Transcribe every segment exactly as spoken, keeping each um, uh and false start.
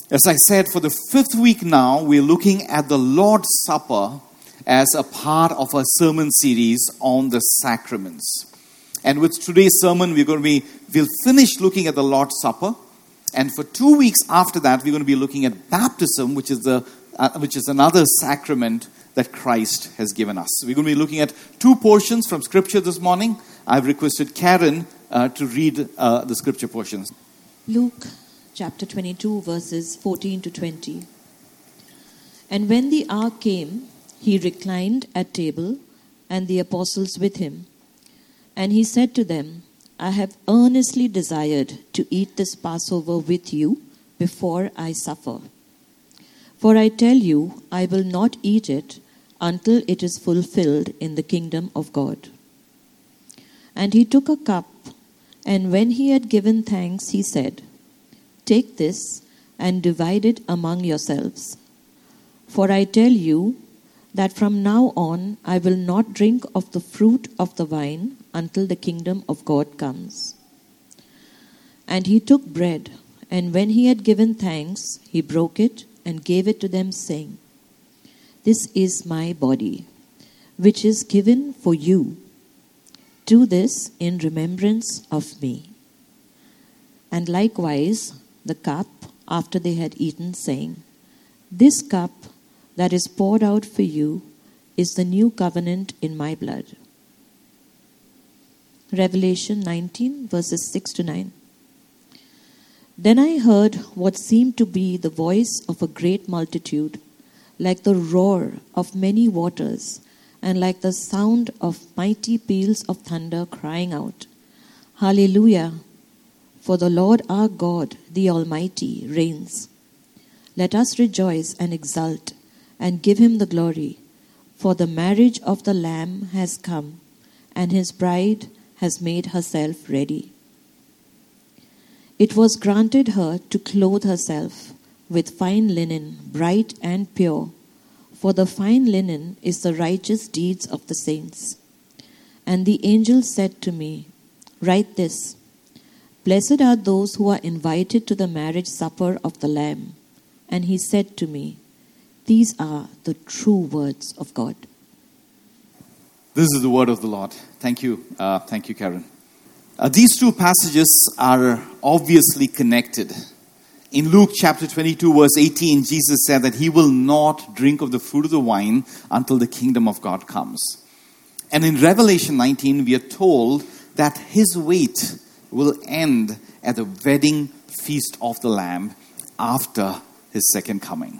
As I said, for the fifth week now, we're looking at the Lord's Supper as a part of our sermon series on the sacraments. And with today's sermon, we're going to be, we'll finish looking at the Lord's Supper. And for two weeks after that, we're going to be looking at baptism, which is the uh, which is another sacrament that Christ has given us. We're going to be looking at two portions from Scripture this morning. I've requested Karen uh, to read uh, the Scripture portions. Luke chapter twenty-two, verses fourteen to twenty. And when the hour came, he reclined at table, and the apostles with him. And he said to them, I have earnestly desired to eat this Passover with you before I suffer. For I tell you, I will not eat it until it is fulfilled in the kingdom of God. And he took a cup, and when he had given thanks, he said, Take this and divide it among yourselves. For I tell you that from now on I will not drink of the fruit of the vine until the kingdom of God comes. And he took bread, and when he had given thanks, he broke it and gave it to them, saying, This is my body, which is given for you. Do this in remembrance of me. And likewise the cup after they had eaten, saying, This cup that is poured out for you is the new covenant in my blood. Revelation nineteen, verses six to nine. Then I heard what seemed to be the voice of a great multitude, like the roar of many waters, and like the sound of mighty peals of thunder, crying out, Hallelujah! For the Lord our God, the Almighty, reigns. Let us rejoice and exult, and give him the glory, for the marriage of the Lamb has come, and his bride has made herself ready. It was granted her to clothe herself with fine linen, bright and pure, for the fine linen is the righteous deeds of the saints. And the angel said to me, Write this, Blessed are those who are invited to the marriage supper of the Lamb. And he said to me, These are the true words of God. This is the word of the Lord. Thank you. Uh, thank you, Karen. Uh, these two passages are obviously connected. In Luke chapter twenty-two, verse eighteen, Jesus said that he will not drink of the fruit of the vine until the kingdom of God comes. And in Revelation nineteen, we are told that his wait will end at the wedding feast of the Lamb after his second coming.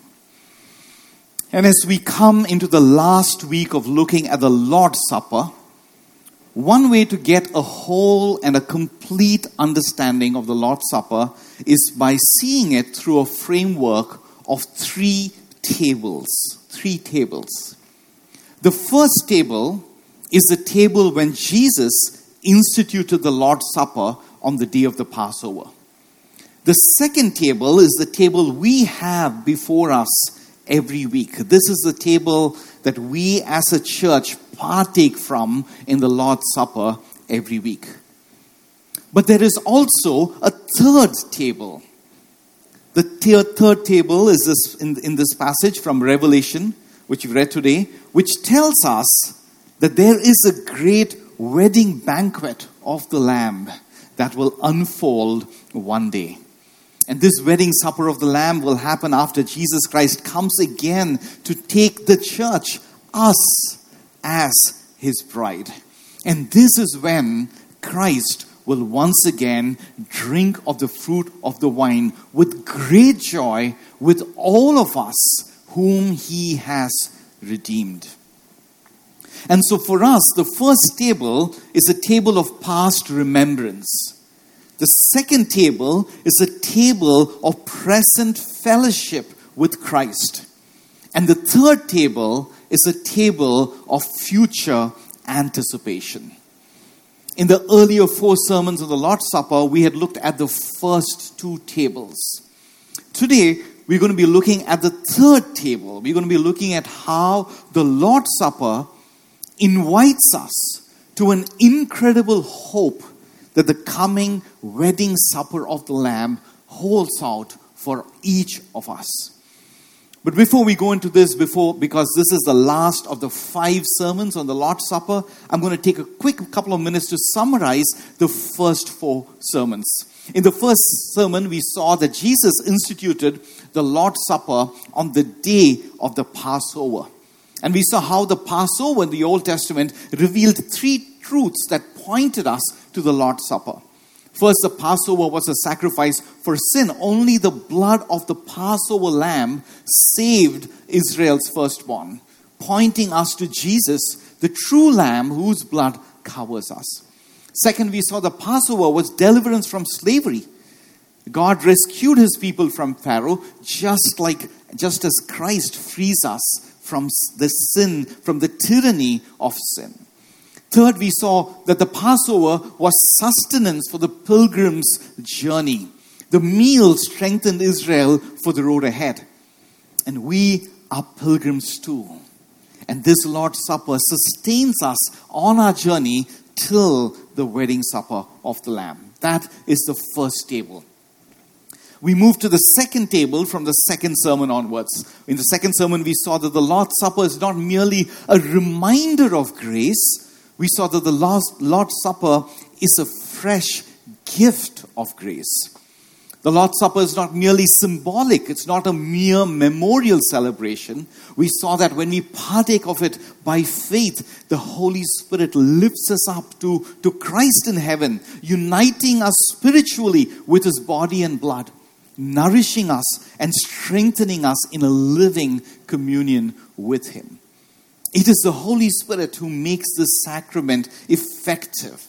And as we come into the last week of looking at the Lord's Supper, one way to get a whole and a complete understanding of the Lord's Supper is by seeing it through a framework of three tables. Three tables. The first table is the table when Jesus instituted the Lord's Supper on the day of the Passover. The second table is the table we have before us every week. This is the table that we as a church partake from in the Lord's Supper every week. But there is also a third table. The third table is this in, in this passage from Revelation, which we read today, which tells us that there is a great wedding banquet of the Lamb that will unfold one day. And this wedding supper of the Lamb will happen after Jesus Christ comes again to take the church, us, as his bride. And this is when Christ will once again drink of the fruit of the vine with great joy with all of us whom he has redeemed. And so for us, the first table is a table of past remembrance. The second table is a table of present fellowship with Christ. And the third table is a table of future anticipation. In the earlier four sermons of the Lord's Supper, we had looked at the first two tables. Today, we're going to be looking at the third table. We're going to be looking at how the Lord's Supper invites us to an incredible hope that the coming wedding supper of the Lamb holds out for each of us. But before we go into this, before because this is the last of the five sermons on the Lord's Supper, I'm going to take a quick couple of minutes to summarize the first four sermons. In the first sermon, we saw that Jesus instituted the Lord's Supper on the day of the Passover. And we saw how the Passover in the Old Testament revealed three truths that pointed us to the Lord's Supper. First, the Passover was a sacrifice for sin. Only the blood of the Passover lamb saved Israel's firstborn, pointing us to Jesus, the true lamb whose blood covers us. Second, we saw the Passover was deliverance from slavery. God rescued his people from Pharaoh, just like just as Christ frees us from the sin, from the tyranny of sin. Third, we saw that the Passover was sustenance for the pilgrim's journey. The meal strengthened Israel for the road ahead. And we are pilgrims too. And this Lord's Supper sustains us on our journey till the wedding supper of the Lamb. That is the first table. We move to the second table from the second sermon onwards. In the second sermon, we saw that the Lord's Supper is not merely a reminder of grace. We saw that the Lord's Supper is a fresh gift of grace. The Lord's Supper is not merely symbolic. It's not a mere memorial celebration. We saw that when we partake of it by faith, the Holy Spirit lifts us up to, to Christ in heaven, uniting us spiritually with his body and blood, nourishing us and strengthening us in a living communion with him. It is the Holy Spirit who makes this sacrament effective.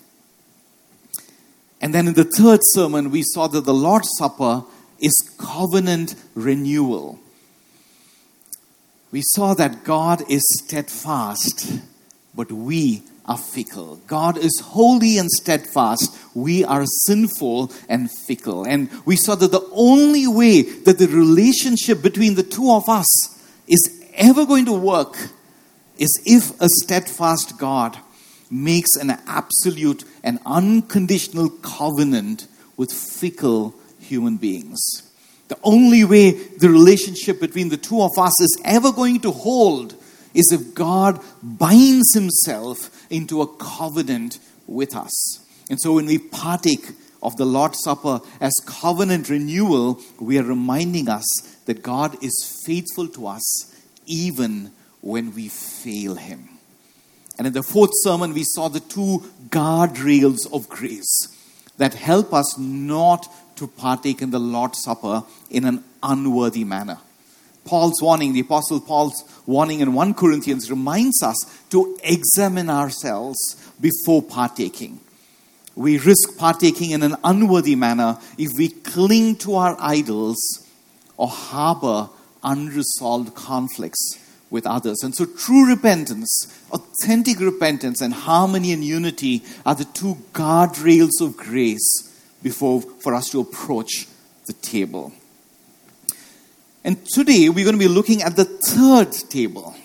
And then in the third sermon, we saw that the Lord's Supper is covenant renewal. We saw that God is steadfast, but we are fickle. God is holy and steadfast. We are sinful and fickle. And we saw that the only way that the relationship between the two of us is ever going to work is if a steadfast God makes an absolute and unconditional covenant with fickle human beings. The only way the relationship between the two of us is ever going to hold is if God binds himself into a covenant with us. And so when we partake of the Lord's Supper as covenant renewal, we are reminding us that God is faithful to us even when we fail him. And in the fourth sermon, we saw the two guardrails of grace that help us not to partake in the Lord's Supper in an unworthy manner. Paul's warning, the Apostle Paul's warning in First Corinthians reminds us to examine ourselves before partaking. We risk partaking in an unworthy manner if we cling to our idols or harbor unresolved conflicts with others. And so true repentance, authentic repentance, and harmony and unity are the two guardrails of grace before for us to approach the table. And today we're going to be looking at the third table.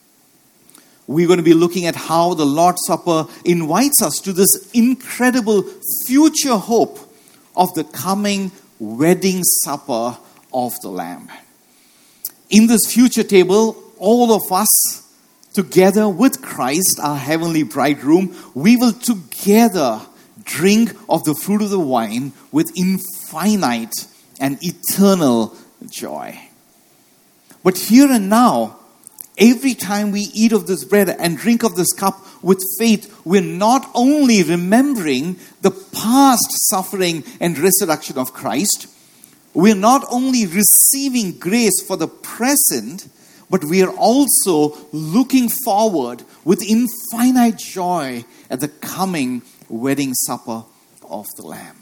We're going to be looking at how the Lord's Supper invites us to this incredible future hope of the coming wedding supper of the Lamb. In this future table, all of us, together with Christ, our heavenly bridegroom, we will together drink of the fruit of the vine with infinite and eternal joy. But here and now, every time we eat of this bread and drink of this cup with faith, we're not only remembering the past suffering and resurrection of Christ, we're not only receiving grace for the present, but we are also looking forward with infinite joy at the coming wedding supper of the Lamb.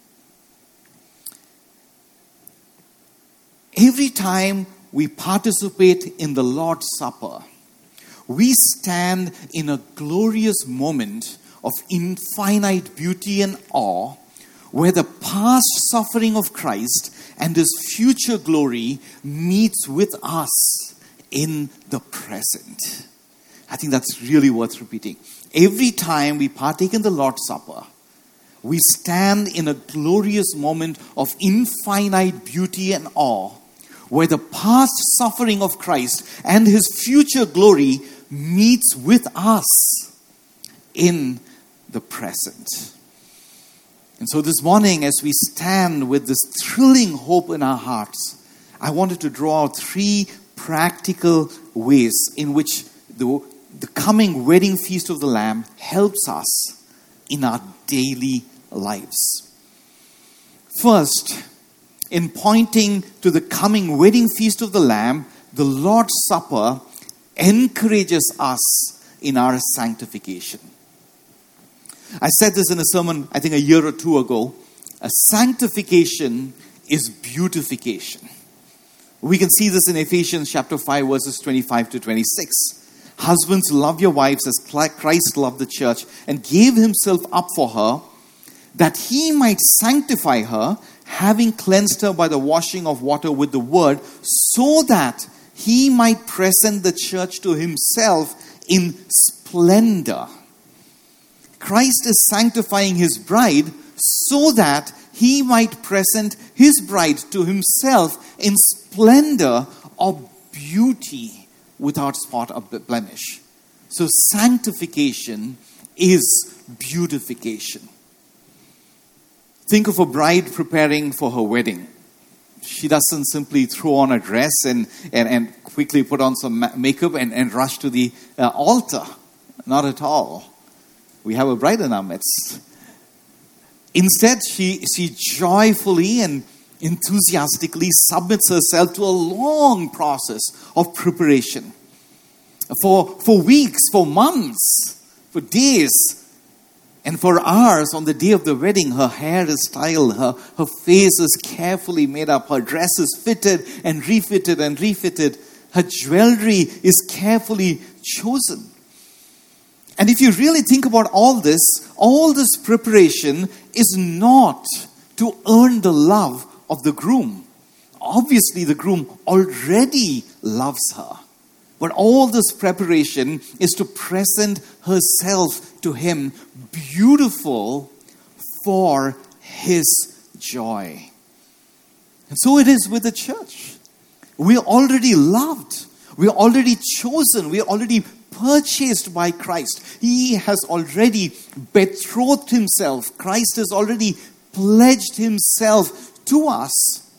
Every time we participate in the Lord's Supper, we stand in a glorious moment of infinite beauty and awe, where the past suffering of Christ and his future glory meets with us in the present. I think that's really worth repeating. Every time we partake in the Lord's Supper, we stand in a glorious moment of infinite beauty and awe, where the past suffering of Christ and his future glory meets with us in the present. And so this morning, as we stand with this thrilling hope in our hearts, I wanted to draw out three practical ways in which the, the coming wedding feast of the Lamb helps us in our daily lives. First, in pointing to the coming wedding feast of the Lamb, the Lord's Supper encourages us in our sanctification. I said this in a sermon, I think a year or two ago. A sanctification is beautification. We can see this in Ephesians chapter five, verses twenty-five to twenty-six. Husbands, love your wives as Christ loved the church and gave himself up for her, that he might sanctify her, having cleansed her by the washing of water with the word, so that he might present the church to himself in splendor. Christ is sanctifying his bride so that he might present his bride to himself in splendor of beauty without spot or blemish. So sanctification is beautification. Think of a bride preparing for her wedding. She doesn't simply throw on a dress and, and, and quickly put on some makeup and, and rush to the uh, altar. Not at all. We have a bride in our midst. Instead, she, she joyfully and enthusiastically submits herself to a long process of preparation. For, for weeks, for months, for days, and for hours on the day of the wedding, her hair is styled, her, her face is carefully made up, her dress is fitted and refitted and refitted, her jewelry is carefully chosen. And if you really think about all this, all this preparation is not to earn the love of the groom. Obviously, the groom already loves her. But all this preparation is to present herself to him beautiful for his joy. And so it is with the church. We're already loved. We're already chosen. We're already purchased by Christ. He has already betrothed himself. Christ has already pledged himself to us.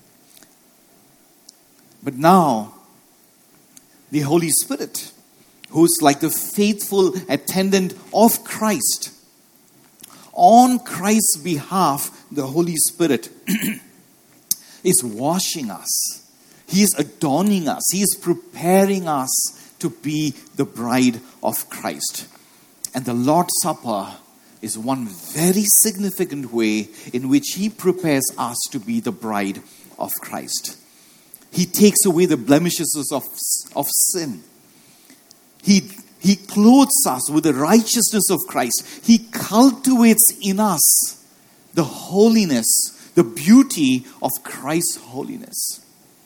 But now, the Holy Spirit, who's like the faithful attendant of Christ, on Christ's behalf, the Holy Spirit is washing us. He is adorning us. He is preparing us to be the bride of Christ. And the Lord's Supper is one very significant way in which he prepares us to be the bride of Christ. He takes away the blemishes of, of sin. He, he clothes us with the righteousness of Christ. He cultivates in us the holiness, the beauty of Christ's holiness.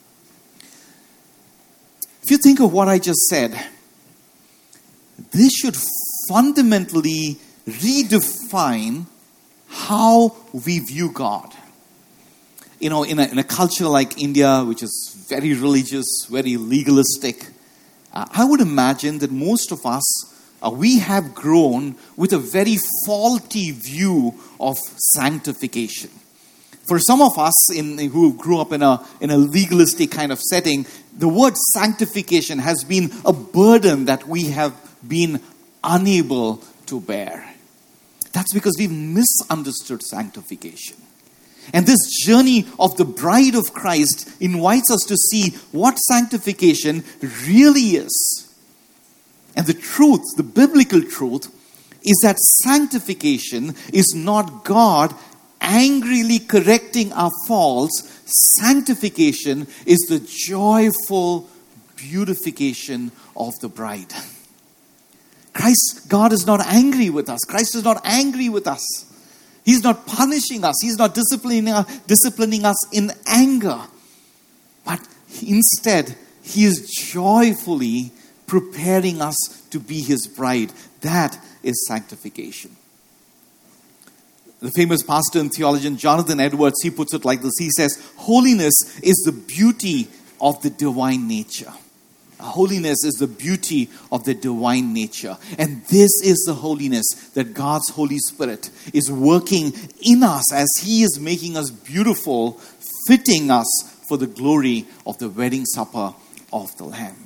If you think of what I just said, this should fundamentally redefine how we view God. You know, in a, in a culture like India, which is very religious, very legalistic, uh, I would imagine that most of us, uh, we have grown with a very faulty view of sanctification. For some of us in, who grew up in a, in a legalistic kind of setting, the word sanctification has been a burden that we have been unable to bear. That's because we've misunderstood sanctification. And this journey of the bride of Christ invites us to see what sanctification really is. And the truth, the biblical truth, is that sanctification is not God angrily correcting our faults. Sanctification is the joyful beautification of the bride. Christ, God is not angry with us. Christ is not angry with us. He's not punishing us. He's not disciplining us, disciplining us in anger. But instead, he is joyfully preparing us to be his bride. That is sanctification. The famous pastor and theologian Jonathan Edwards, he puts it like this. He says, holiness is the beauty of the divine nature. Holiness is the beauty of the divine nature. And this is the holiness that God's Holy Spirit is working in us as He is making us beautiful, fitting us for the glory of the wedding supper of the Lamb.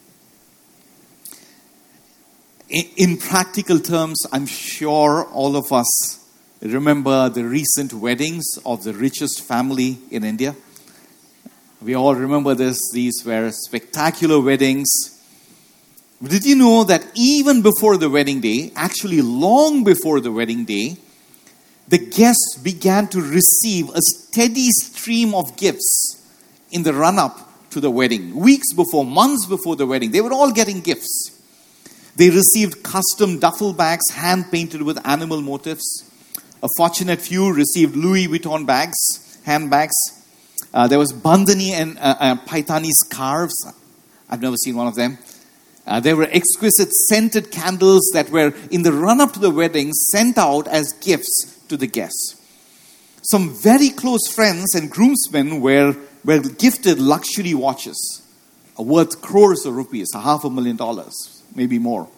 In, in practical terms, I'm sure all of us remember the recent weddings of the richest family in India. We all remember this. These were spectacular weddings. Did you know that even before the wedding day, actually long before the wedding day, the guests began to receive a steady stream of gifts in the run-up to the wedding? Weeks before, months before the wedding, they were all getting gifts. They received custom duffel bags hand-painted with animal motifs. A fortunate few received Louis Vuitton bags, handbags. Uh, there was Bandhani and uh, uh, Paithani scarves. I've never seen one of them. Uh, there were exquisite scented candles that were, in the run-up to the wedding, sent out as gifts to the guests. Some very close friends and groomsmen were, were gifted luxury watches, worth crores of rupees, a half a million dollars, maybe more.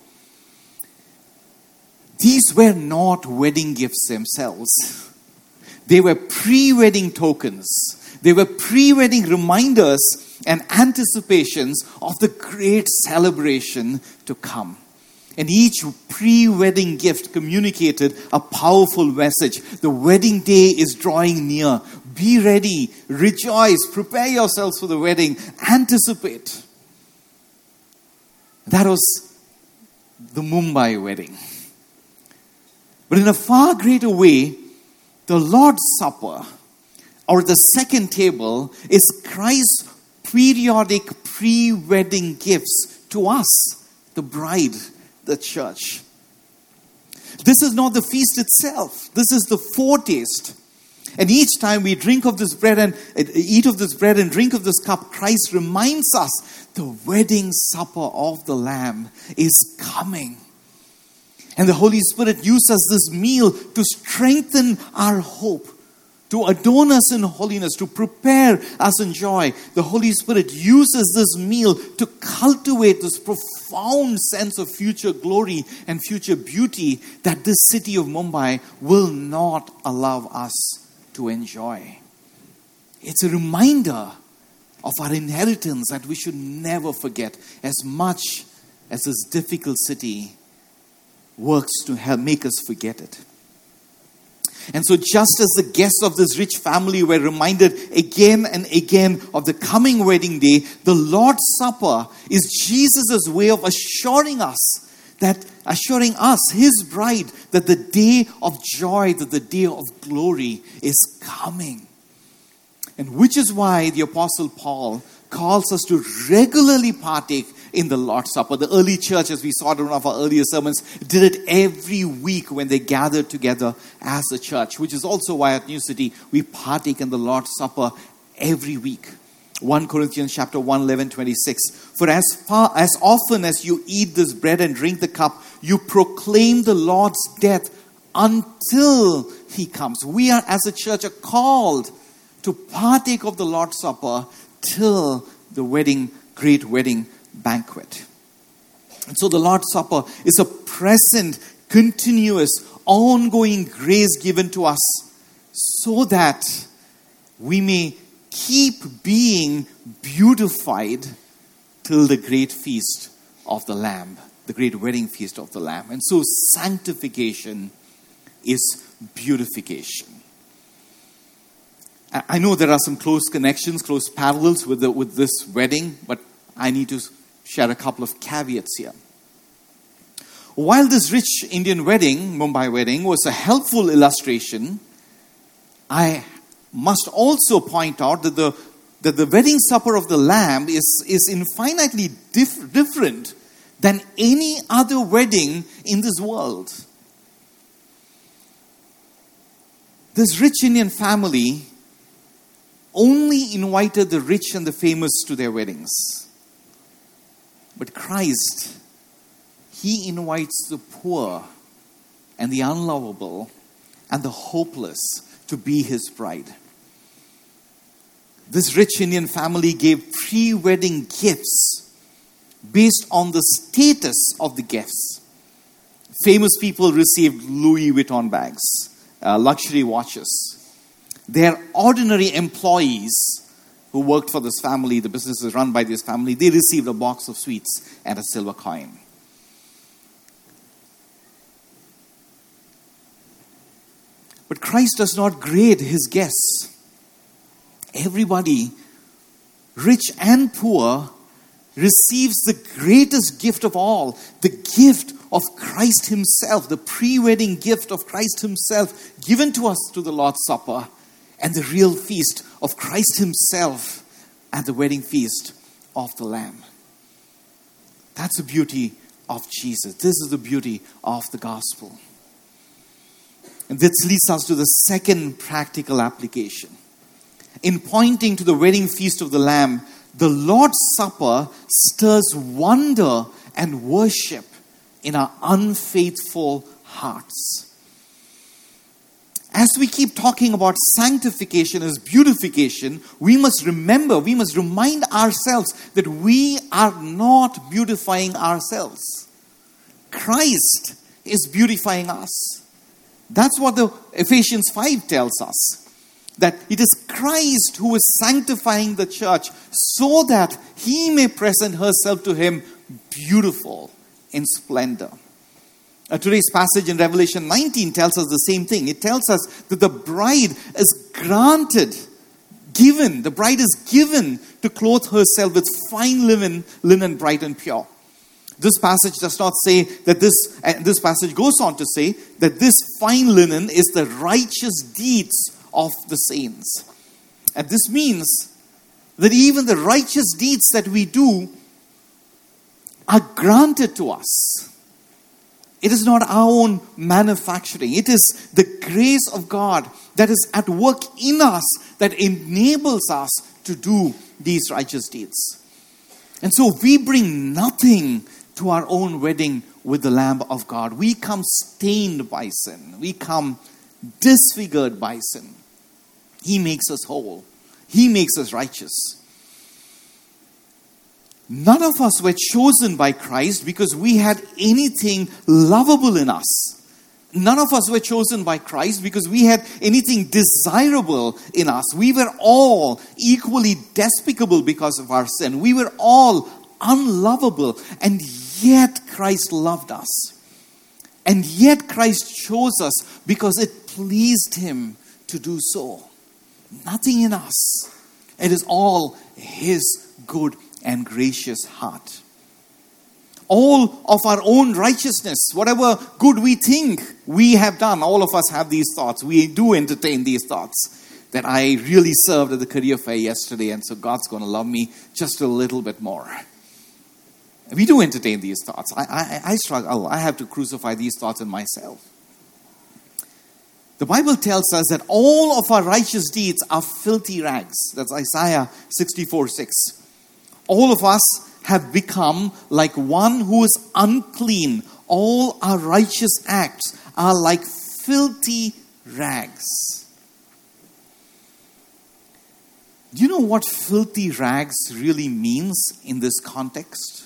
These were not wedding gifts themselves. They were pre-wedding tokens. They were pre-wedding reminders and anticipations of the great celebration to come. And each pre-wedding gift communicated a powerful message. The wedding day is drawing near. Be ready, rejoice, prepare yourselves for the wedding, anticipate. That was the Mumbai wedding. But in a far greater way, the Lord's Supper, or the second table, is Christ's periodic pre-wedding gifts to us, the bride, the church. This is not the feast itself. This is the foretaste. And each time we drink of this bread and eat of this bread and drink of this cup, Christ reminds us the wedding supper of the Lamb is coming. And the Holy Spirit uses this meal to strengthen our hope, to adorn us in holiness, to prepare us in joy. The Holy Spirit uses this meal to cultivate this profound sense of future glory and future beauty that this city of Mumbai will not allow us to enjoy. It's a reminder of our inheritance that we should never forget, as much as this difficult city works to help make us forget it. And so just as the guests of this rich family were reminded again and again of the coming wedding day, the Lord's Supper is Jesus' way of assuring us that, assuring us, His bride, that the day of joy, that the day of glory is coming. And which is why the Apostle Paul calls us to regularly partake in the Lord's Supper. The early church, as we saw in one of our earlier sermons, did it every week when they gathered together as a church, which is also why at New City we partake in the Lord's Supper every week. First Corinthians chapter one, eleven, twenty-six. For as far as often as you eat this bread and drink the cup, you proclaim the Lord's death until He comes. We are, as a church, are called to partake of the Lord's Supper till the wedding, great wedding banquet. And so the Lord's Supper is a present, continuous, ongoing grace given to us so that we may keep being beautified till the great feast of the Lamb, the great wedding feast of the Lamb. And so sanctification is beautification. I know there are some close connections, close parallels with the, with this wedding, but I need to share a couple of caveats here. While this rich Indian wedding, Mumbai wedding, was a helpful illustration, I must also point out that the that the wedding supper of the Lamb is, is infinitely diff- different than any other wedding in this world. This rich Indian family only invited the rich and the famous to their weddings. But Christ, He invites the poor and the unlovable and the hopeless to be his bride. This rich Indian family gave pre-wedding gifts based on the status of the gifts. Famous people received Louis Vuitton bags, uh, luxury watches. Their ordinary employees who worked for this family, the business is run by this family, they received a box of sweets and a silver coin. But Christ does not grade his guests. Everybody, rich and poor, receives the greatest gift of all, the gift of Christ himself, the pre-wedding gift of Christ himself given to us through the Lord's Supper, and the real feast of Christ himself at the wedding feast of the Lamb. That's the beauty of Jesus. This is the beauty of the gospel. And this leads us to the second practical application. In pointing to the wedding feast of the Lamb, the Lord's Supper stirs wonder and worship in our unfaithful hearts. As we keep talking about sanctification as beautification, we must remember, we must remind ourselves that we are not beautifying ourselves. Christ is beautifying us. That's what the Ephesians five tells us. That it is Christ who is sanctifying the church so that he may present herself to him beautiful in splendor. Uh, today's passage in Revelation nineteen tells us the same thing. It tells us that the bride is granted, given, the bride is given to clothe herself with fine linen, linen bright and pure. This passage does not say that this, and this passage goes on to say that this fine linen is the righteous deeds of the saints. And this means that even the righteous deeds that we do are granted to us. It is not our own manufacturing. It is the grace of God that is at work in us that enables us to do these righteous deeds. And so we bring nothing to our own wedding with the Lamb of God. We come stained by sin. We come disfigured by sin. He makes us whole. He makes us righteous. None of us were chosen by Christ because we had anything lovable in us. None of us were chosen by Christ because we had anything desirable in us. We were all equally despicable because of our sin. We were all unlovable, and yet Christ loved us. And yet Christ chose us because it pleased him to do so. Nothing in us. It is all his good and gracious heart. All of our own righteousness, whatever good we think we have done, all of us have these thoughts. We do entertain these thoughts. That I really served at the career fair yesterday, and so God's going to love me just a little bit more. We do entertain these thoughts. I, I, I struggle. I have to crucify these thoughts in myself. The Bible tells us that all of our righteous deeds are filthy rags. That's Isaiah sixty-four six. All of us have become like one who is unclean. All our righteous acts are like filthy rags. Do you know what filthy rags really means in this context?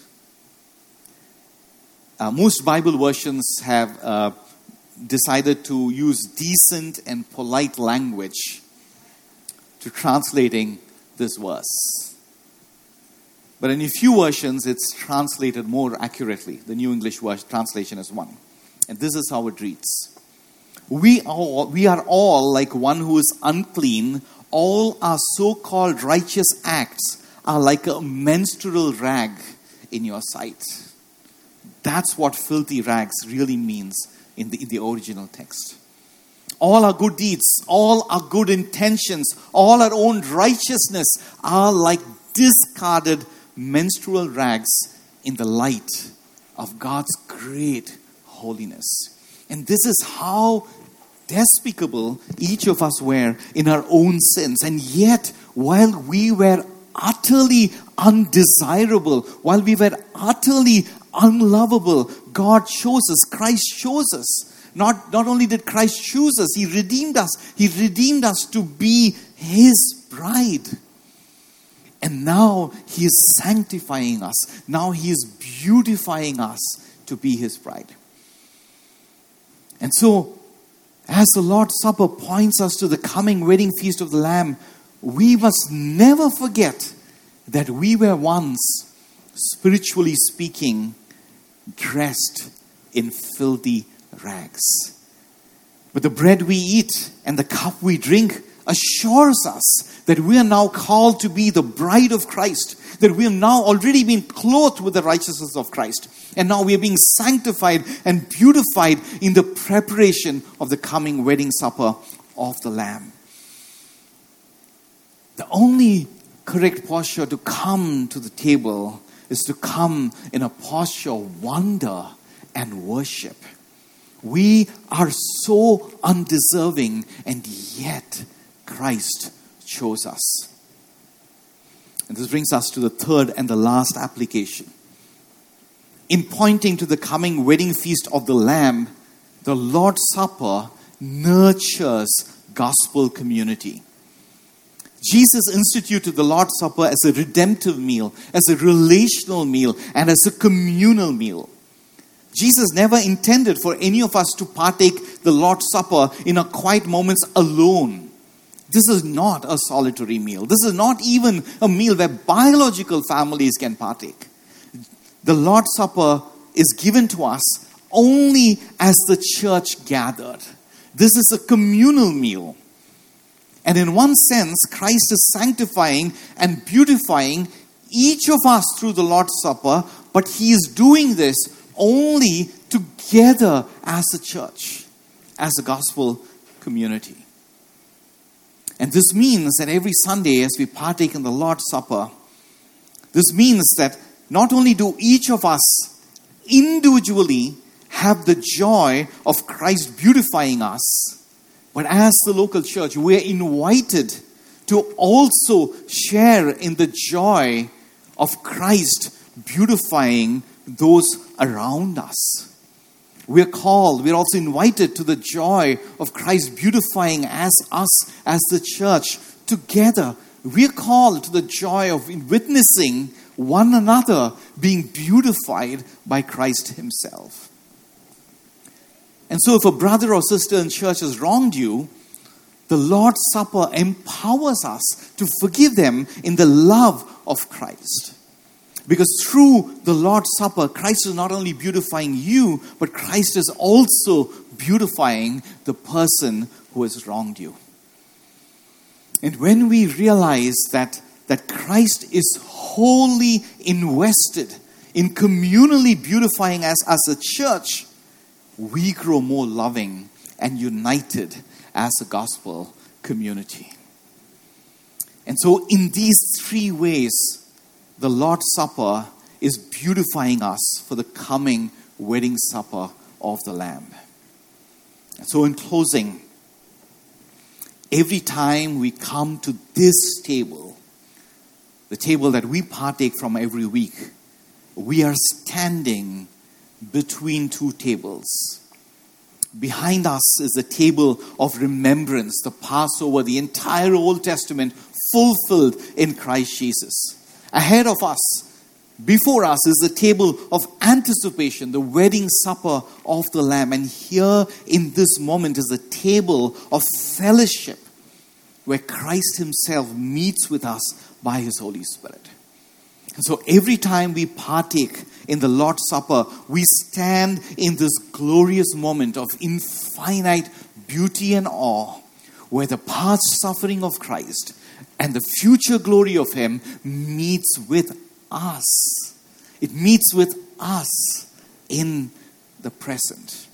Uh, most Bible versions have uh, decided to use decent and polite language to translating this verse. But in a few versions, it's translated more accurately. The New English version translation is one. And this is how it reads. We all, we are all like one who is unclean. All our so-called righteous acts are like a menstrual rag in your sight. That's what filthy rags really means in the, in the original text. All our good deeds, all our good intentions, all our own righteousness are like discarded menstrual rags in the light of God's great holiness. And this is how despicable each of us were in our own sins. And yet, while we were utterly undesirable, while we were utterly unlovable, God chose us, Christ chose us Not, not only did Christ choose us, He redeemed us. He redeemed us to be His bride. And now He is sanctifying us. Now He is beautifying us to be His bride. And so, as the Lord's Supper points us to the coming wedding feast of the Lamb, we must never forget that we were once, spiritually speaking, dressed in filthy rags. But the bread we eat and the cup we drink assures us that we are now called to be the bride of Christ, that we have now already been clothed with the righteousness of Christ, and now we are being sanctified and beautified in the preparation of the coming wedding supper of the Lamb. The only correct posture to come to the table is to come in a posture of wonder and worship. We are so undeserving, and yet Christ chose us. And this brings us to the third and the last application. In pointing to the coming wedding feast of the Lamb, the Lord's Supper nurtures gospel community. Jesus instituted the Lord's Supper as a redemptive meal, as a relational meal, and as a communal meal. Jesus never intended for any of us to partake the Lord's Supper in our quiet moments alone. This is not a solitary meal. This is not even a meal where biological families can partake. The Lord's Supper is given to us only as the church gathered. This is a communal meal. And in one sense, Christ is sanctifying and beautifying each of us through the Lord's Supper, but He is doing this only together as a church, as a gospel community. And this means that every Sunday as we partake in the Lord's Supper, this means that not only do each of us individually have the joy of Christ beautifying us, but as the local church, we are invited to also share in the joy of Christ beautifying those around us. We are called, we are also invited to the joy of Christ beautifying as us, as the church, together. We are called to the joy of witnessing one another being beautified by Christ Himself. And so if a brother or sister in church has wronged you, the Lord's Supper empowers us to forgive them in the love of Christ. Because through the Lord's Supper, Christ is not only beautifying you, but Christ is also beautifying the person who has wronged you. And when we realize that, that Christ is wholly invested in communally beautifying us as a church, we grow more loving and united as a gospel community. And so in these three ways, the Lord's Supper is beautifying us for the coming wedding supper of the Lamb. And so in closing, every time we come to this table, the table that we partake from every week, we are standing between two tables. Behind us is a table of remembrance, the Passover, the entire Old Testament fulfilled in Christ Jesus. Ahead of us, before us, is the table of anticipation, the wedding supper of the Lamb. And here in this moment is the table of fellowship, where Christ Himself meets with us by His Holy Spirit. And so every time we partake in the Lord's Supper, we stand in this glorious moment of infinite beauty and awe, where the past suffering of Christ and the future glory of Him meets with us. It meets with us in the present.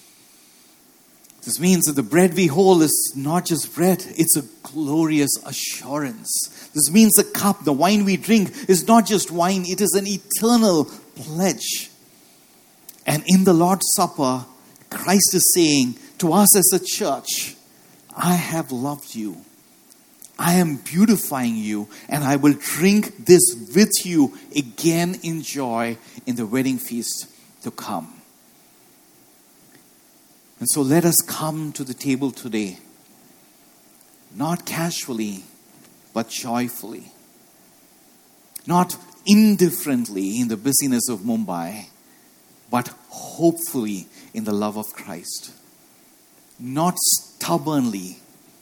This means that the bread we hold is not just bread, it's a glorious assurance. This means the cup, the wine we drink, is not just wine, it is an eternal pledge. And in the Lord's Supper, Christ is saying to us as a church, I have loved you. I am beautifying you, and I will drink this with you again in joy in the wedding feast to come. And so let us come to the table today, not casually, but joyfully. Not indifferently in the busyness of Mumbai, but hopefully in the love of Christ. Not stubbornly,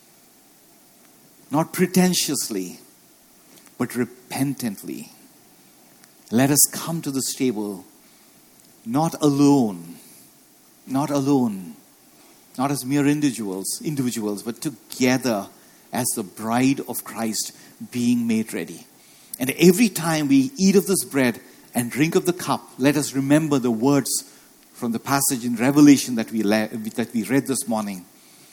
not pretentiously, but repentantly. Let us come to this table not alone, not alone, not as mere individuals, individuals, but together as the bride of Christ being made ready. And every time we eat of this bread and drink of the cup, let us remember the words from the passage in Revelation that we, le- that we read this morning.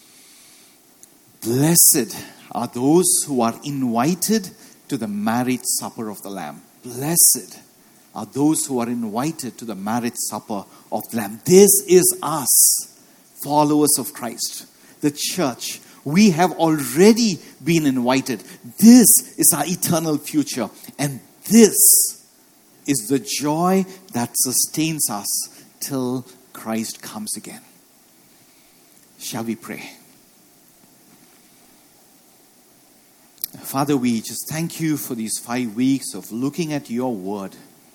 Blessed are those who are invited to the marriage supper of the Lamb. Blessed are those who are invited to the marriage supper of the Lamb. This is us, followers of Christ, the church. We have already been invited. This is our eternal future. And this is the joy that sustains us till Christ comes again. Shall we pray? Father, we just thank you for these five weeks of looking at your word.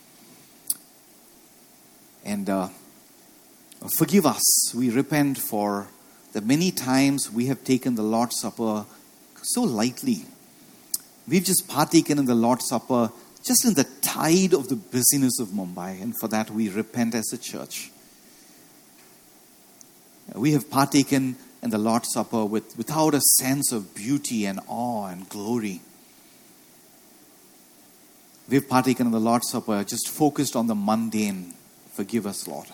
And uh, forgive us. We repent for the many times we have taken the Lord's Supper so lightly. We've just partaken in the Lord's Supper just in the tide of the busyness of Mumbai. And for that we repent as a church. We have partaken in the Lord's Supper with, without a sense of beauty and awe and glory. We've partaken in the Lord's Supper just focused on the mundane. Forgive us, Lord.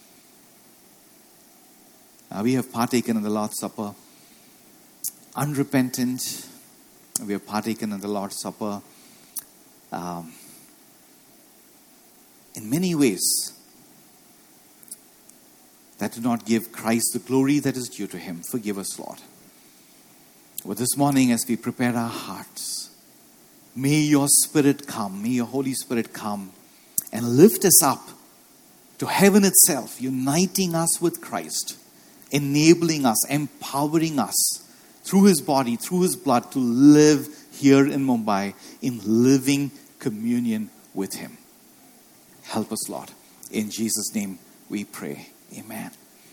Uh, we have partaken in the Lord's Supper unrepentant. We have partaken in the Lord's Supper um, in many ways that do not give Christ the glory that is due to him. Forgive us, Lord. But this morning as we prepare our hearts, may your Spirit come, may your Holy Spirit come and lift us up to heaven itself, uniting us with Christ, enabling us, empowering us through his body, through his blood to live here in Mumbai in living communion with him. Help us, Lord. In Jesus' name we pray. Amen.